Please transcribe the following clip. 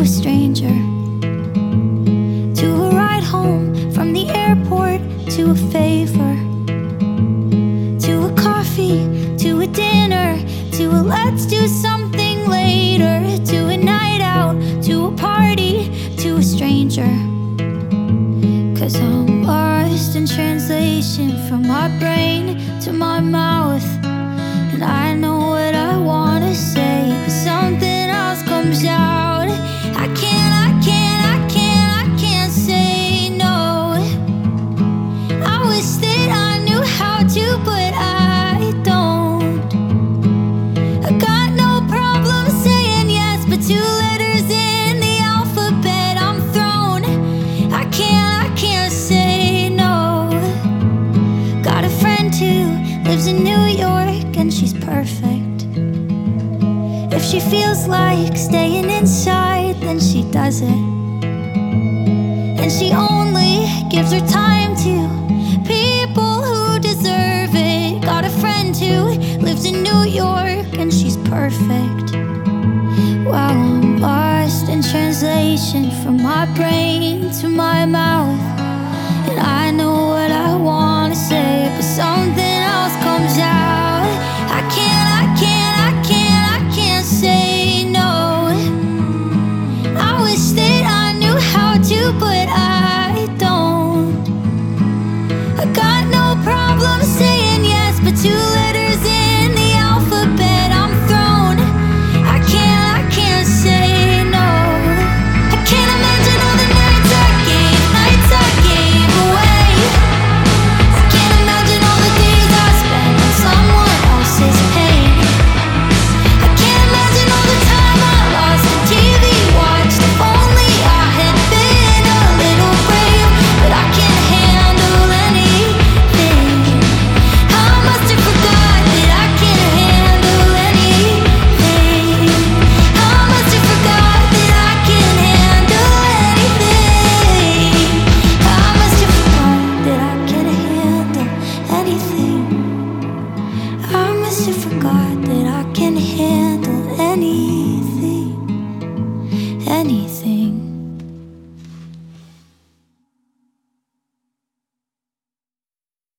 stranger, to a ride home from the airport, to a favor, to a coffee, to a dinner, to a let's do something later, to a night out, to a party, to a stranger. 'Cause I'm lost in translation from my brain to my mouth, and I know what I wanna say, but something else comes out. I can't say no. I wish that I knew how to, but I don't. I got no problem saying yes, but 2 letters in the alphabet, I'm thrown. I can't say no. Got a friend who lives in New York, and she's perfect. If she feels like staying inside, then she does it. And she only gives her time to people who deserve it. Got a friend who lives in New York, and she's perfect. Well, I'm lost in translation from my brain to my mouth, and I know what I wanna say, but something